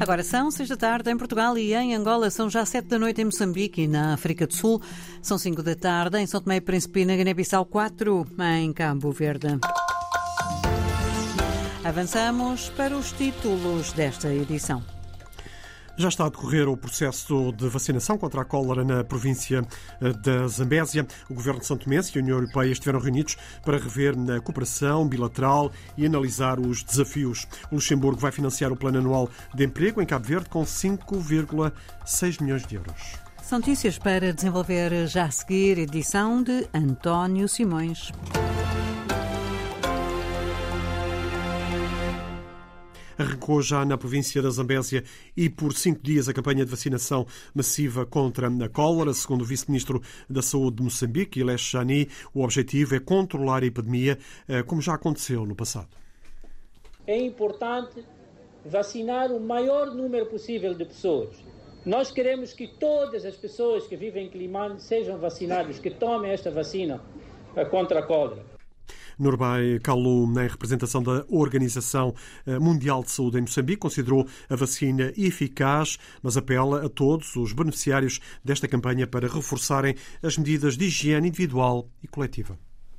Agora são 6 da tarde em Portugal e em Angola, são já 7 da noite em Moçambique e na África do Sul. São 5 da tarde em São Tomé e Príncipe e na Guiné-Bissau, 4 em Cabo Verde. Avançamos para os títulos desta edição. Já está a decorrer o processo de vacinação contra a cólera na província da Zambésia. O Governo de São Tomé e a União Europeia estiveram reunidos para rever a cooperação bilateral e analisar os desafios. O Luxemburgo vai financiar o Plano Anual de Emprego em Cabo Verde com 5,6 milhões de euros. São notícias para desenvolver já a seguir, edição de António Simões. Arrancou já na província da Zambésia e por 5 dias a campanha de vacinação massiva contra a cólera. Segundo o vice-ministro da Saúde de Moçambique, Ilesh Jani, o objetivo é controlar a epidemia, como já aconteceu no passado. É importante vacinar o maior número possível de pessoas. Nós queremos que todas as pessoas que vivem em Quelimane sejam vacinadas, que tomem esta vacina contra a cólera. Nurbay Kalu, em representação da Organização Mundial de Saúde em Moçambique, considerou a vacina eficaz, mas apela a todos os beneficiários desta campanha para reforçarem as medidas de higiene individual e coletiva.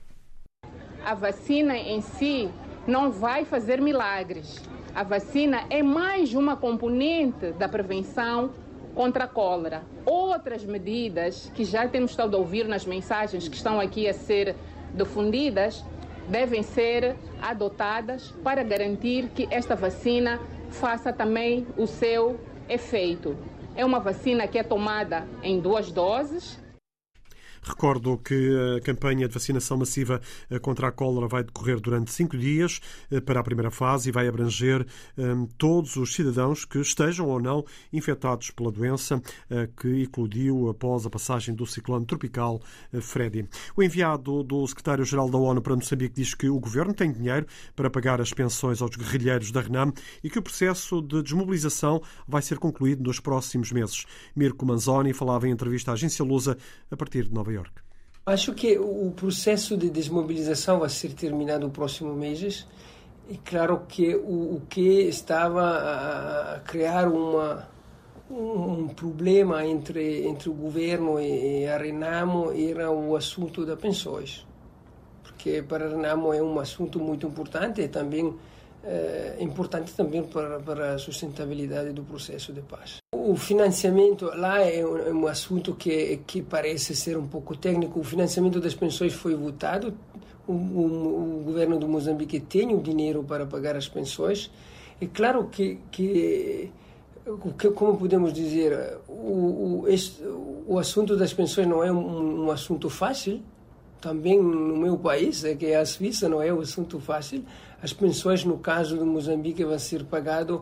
A vacina em si não vai fazer milagres. A vacina é mais uma componente da prevenção contra a cólera. Outras medidas que já temos estado a ouvir nas mensagens que estão aqui a ser difundidas devem ser adotadas para garantir que esta vacina faça também o seu efeito. É uma vacina que é tomada em 2 doses. Recordo que a campanha de vacinação massiva contra a cólera vai decorrer durante 5 dias para a primeira fase e vai abranger todos os cidadãos que estejam ou não infectados pela doença que eclodiu após a passagem do ciclone tropical Freddy. O enviado do secretário-geral da ONU para Moçambique diz que o governo tem dinheiro para pagar as pensões aos guerrilheiros da RENAM e que o processo de desmobilização vai ser concluído nos próximos meses. Mirko Manzoni falava em entrevista à agência Lusa a partir de Nova Iorque. Acho que o processo de desmobilização vai ser terminado nos próximos meses. E claro que o que estava a criar um problema entre o governo e a Renamo era o assunto das pensões. Porque para a Renamo é um assunto muito importante e também importante também para a sustentabilidade do processo de paz. O financiamento lá é um assunto que parece ser um pouco técnico. O financiamento das pensões foi votado. O governo de Moçambique tem o dinheiro para pagar as pensões. É claro que como podemos dizer, o assunto das pensões não é um assunto fácil. Também no meu país, que é a Suíça, não é um assunto fácil. As pensões, no caso de Moçambique, vão ser pagadas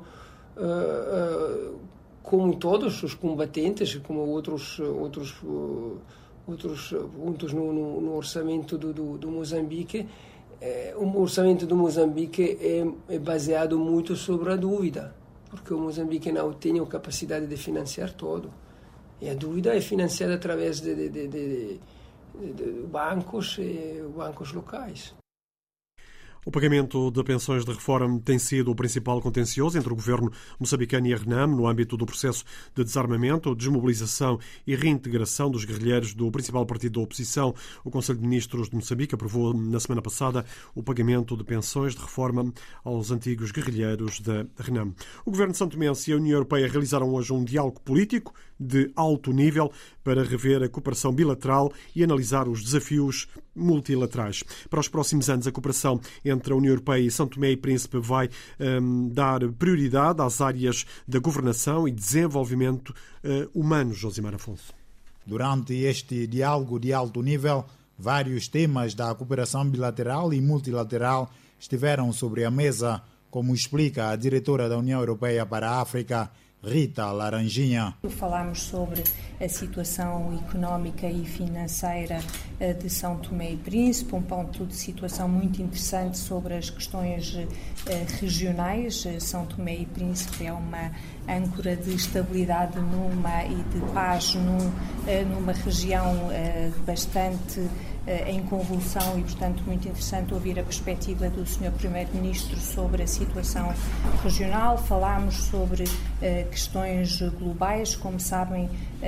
como todos os combatentes, como outros pontos no orçamento do Moçambique. O orçamento do Moçambique é baseado muito sobre a dúvida, porque o Moçambique não tem a capacidade de financiar todo. E a dúvida é financiada através de bancos locais. O pagamento de pensões de reforma tem sido o principal contencioso entre o governo moçambicano e a RENAM no âmbito do processo de desarmamento, desmobilização e reintegração dos guerrilheiros do principal partido da oposição. O Conselho de Ministros de Moçambique aprovou na semana passada o pagamento de pensões de reforma aos antigos guerrilheiros da RENAM. O governo de São Tomé e a União Europeia realizaram hoje um diálogo político de alto nível para rever a cooperação bilateral e analisar os desafios multilaterais. Para os próximos anos, a cooperação entre a União Europeia e São Tomé e Príncipe vai dar prioridade às áreas da governação e desenvolvimento humano. Josimar Afonso. Durante este diálogo de alto nível, vários temas da cooperação bilateral e multilateral estiveram sobre a mesa, como explica a diretora da União Europeia para a África, Rita Laranjinha. Falámos sobre a situação económica e financeira de São Tomé e Príncipe, um ponto de situação muito interessante sobre as questões regionais. São Tomé e Príncipe é uma âncora de estabilidade e de paz numa região bastante em convulsão e, portanto, muito interessante ouvir a perspectiva do Sr. Primeiro-Ministro sobre a situação regional. Falámos sobre questões globais. Como sabem,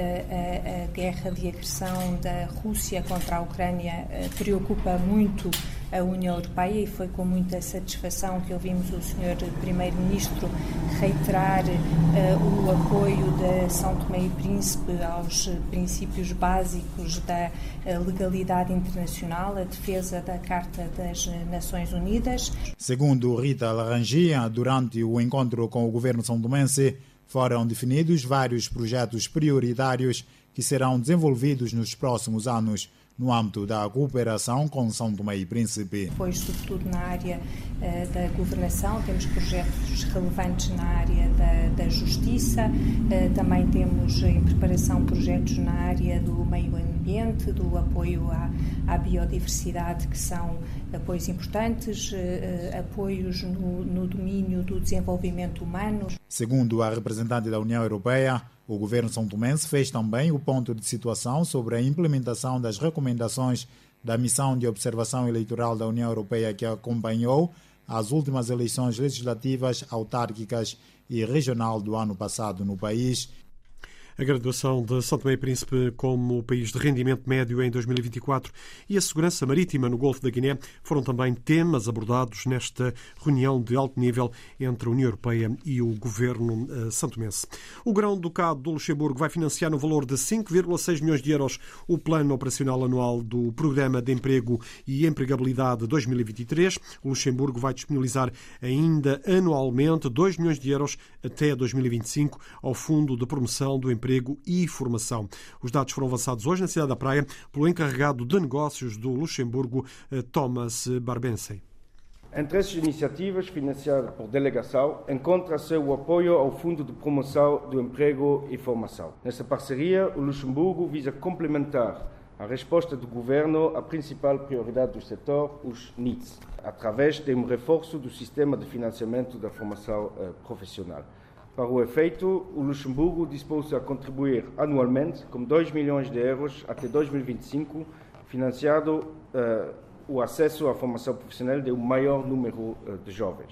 a guerra de agressão da Rússia contra a Ucrânia preocupa muito a União Europeia e foi com muita satisfação que ouvimos o Sr. Primeiro-Ministro reiterar o apoio de São Tomé e Príncipe aos princípios básicos da legalidade internacional, a defesa da Carta das Nações Unidas. Segundo Rita Laranjia, durante o encontro com o governo são-tomense, foram definidos vários projetos prioritários que serão desenvolvidos nos próximos anos no âmbito da cooperação com São Tomé e Príncipe. Pois, sobretudo na área da governação, temos projetos relevantes na área da justiça, também temos em preparação projetos na área do meio ambiente, do apoio à biodiversidade, que são apoios importantes, apoios no domínio do desenvolvimento humano. Segundo a representante da União Europeia, o governo são-tomense fez também o ponto de situação sobre a implementação das recomendações da missão de observação eleitoral da União Europeia que acompanhou as últimas eleições legislativas, autárquicas e regional do ano passado no país. A graduação de São Tomé e Príncipe como país de rendimento médio em 2024 e a segurança marítima no Golfo da Guiné foram também temas abordados nesta reunião de alto nível entre a União Europeia e o governo santomense. O Grão-Ducado do Luxemburgo vai financiar no valor de 5,6 milhões de euros o plano operacional anual do Programa de Emprego e Empregabilidade 2023. O Luxemburgo vai disponibilizar ainda anualmente 2 milhões de euros até 2025 ao Fundo de Promoção do Emprego e Formação. Os dados foram avançados hoje na cidade da Praia pelo encarregado de negócios do Luxemburgo, Thomas Barbense. Entre as iniciativas financiadas por delegação, encontra-se o apoio ao Fundo de Promoção do Emprego e Formação. Nessa parceria, o Luxemburgo visa complementar a resposta do governo à principal prioridade do setor, os NEETs, através de um reforço do sistema de financiamento da formação profissional. Para o efeito, o Luxemburgo dispôs-se a contribuir anualmente com 2 milhões de euros até 2025, financiado o acesso à formação profissional de um maior número de jovens.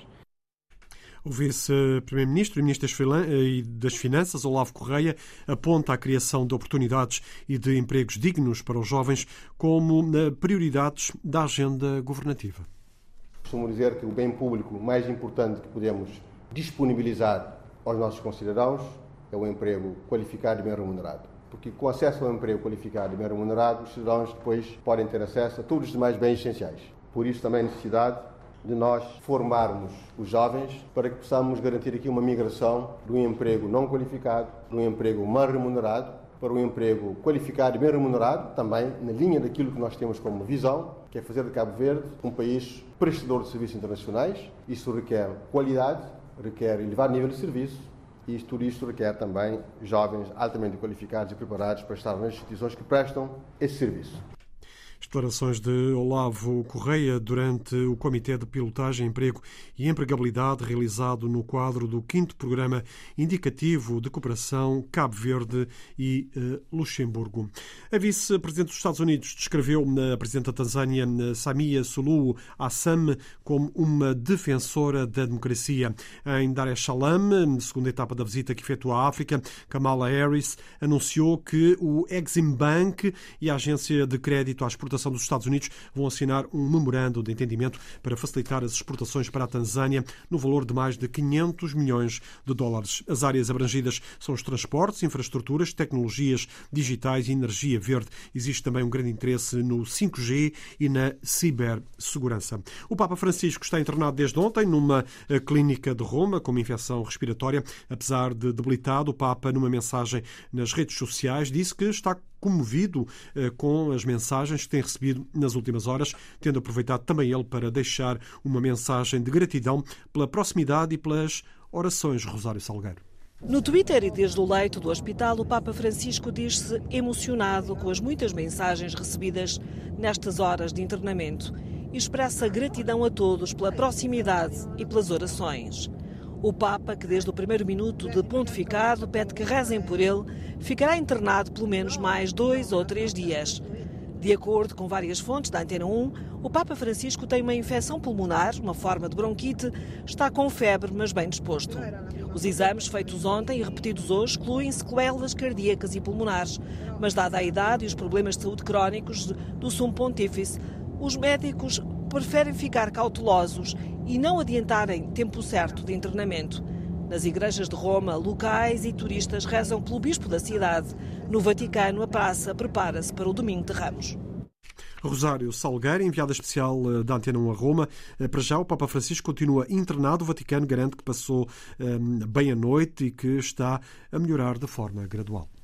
O vice-primeiro-ministro e ministro das Finanças, Olavo Correia, aponta a criação de oportunidades e de empregos dignos para os jovens como prioridades da agenda governativa. Costumo dizer que o bem público mais importante que podemos disponibilizar aos nossos concidadãos é o emprego qualificado e bem remunerado. Porque com acesso ao emprego qualificado e bem remunerado, os cidadãos depois podem ter acesso a todos os demais bens essenciais. Por isso também a necessidade de nós formarmos os jovens para que possamos garantir aqui uma migração do emprego não qualificado, do emprego mal remunerado, para o emprego qualificado e bem remunerado, também na linha daquilo que nós temos como visão, que é fazer de Cabo Verde um país prestador de serviços internacionais. Isso requer qualidade, requer elevado nível de serviço e tudo isto requer também jovens altamente qualificados e preparados para estar nas instituições que prestam esse serviço. Declarações de Olavo Correia durante o Comitê de Pilotagem, Emprego e Empregabilidade realizado no quadro do 5º Programa Indicativo de Cooperação Cabo Verde e Luxemburgo. A vice-presidente dos Estados Unidos descreveu a presidente da Tanzânia, Samia Suluhu Hassan, como uma defensora da democracia. Em Dar es Salaam, segunda etapa da visita que efetua à África, Kamala Harris anunciou que o Exim Bank e a Agência de Crédito à Exportação dos Estados Unidos vão assinar um memorando de entendimento para facilitar as exportações para a Tanzânia no valor de mais de 500 milhões de dólares. As áreas abrangidas são os transportes, infraestruturas, tecnologias digitais e energia verde. Existe também um grande interesse no 5G e na cibersegurança. O Papa Francisco está internado desde ontem numa clínica de Roma com uma infecção respiratória. Apesar de debilitado, o Papa, numa mensagem nas redes sociais, disse que está comovido com as mensagens que tem recebido nas últimas horas, tendo aproveitado também ele para deixar uma mensagem de gratidão pela proximidade e pelas orações. Rosário Salgueiro. No Twitter e desde o leito do hospital, o Papa Francisco diz-se emocionado com as muitas mensagens recebidas nestas horas de internamento e expressa gratidão a todos pela proximidade e pelas orações. O Papa, que desde o primeiro minuto de pontificado pede que rezem por ele, ficará internado pelo menos mais 2 ou 3 dias. De acordo com várias fontes da Antena 1, o Papa Francisco tem uma infecção pulmonar, uma forma de bronquite, está com febre, mas bem disposto. Os exames feitos ontem e repetidos hoje excluem sequelas cardíacas e pulmonares, mas dada a idade e os problemas de saúde crónicos do Sumo Pontífice, os médicos preferem ficar cautelosos e não adiantarem tempo certo de internamento. Nas igrejas de Roma, locais e turistas rezam pelo bispo da cidade. No Vaticano, a praça prepara-se para o Domingo de Ramos. Rosário Salgueira, enviada especial da Antena 1 a Roma. Para já, o Papa Francisco continua internado. O Vaticano garante que passou bem a noite e que está a melhorar de forma gradual.